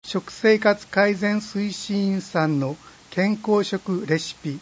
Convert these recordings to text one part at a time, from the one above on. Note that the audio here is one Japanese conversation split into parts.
食生活改善推進員さんの健康食レシピ。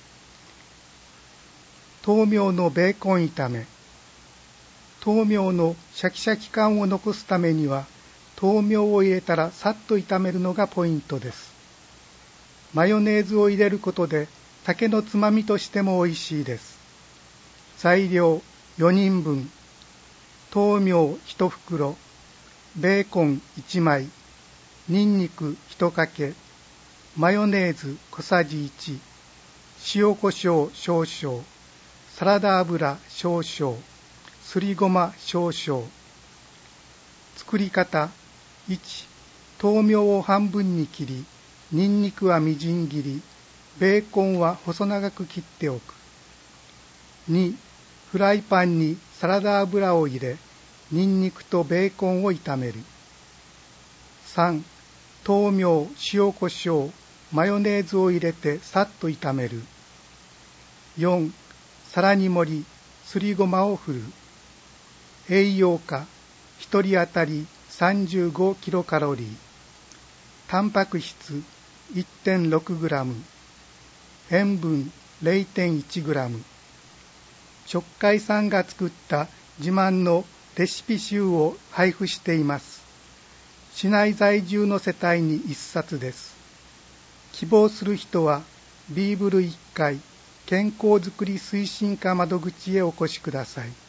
豆苗のベーコン炒め。豆苗のシャキシャキ感を残すためには、豆苗を入れたらさっと炒めるのがポイントです。マヨネーズを入れることで酒のつまみとしても美味しいです。材料4人分。豆苗1袋、ベーコン1枚、ニンニク1かけ、マヨネーズ小さじ1、塩コショウ少々、サラダ油少々、すりごま少々。作り方。1、豆苗を半分に切り、ニンニクはみじん切り、ベーコンは細長く切っておく。2、フライパンにサラダ油を入れ、ニンニクとベーコンを炒める。3、豆苗、塩コショウ、マヨネーズを入れてさっと炒める。4、皿に盛り、すりごまを振る。栄養価、1人当たり35キロカロリー。タンパク質 1.6 グラム。塩分 0.1 グラム。食会さんが作った自慢のレシピ集を配布しています。市内在住の世帯に1冊です。希望する人はビーブル1階健康づくり推進課窓口へお越しください。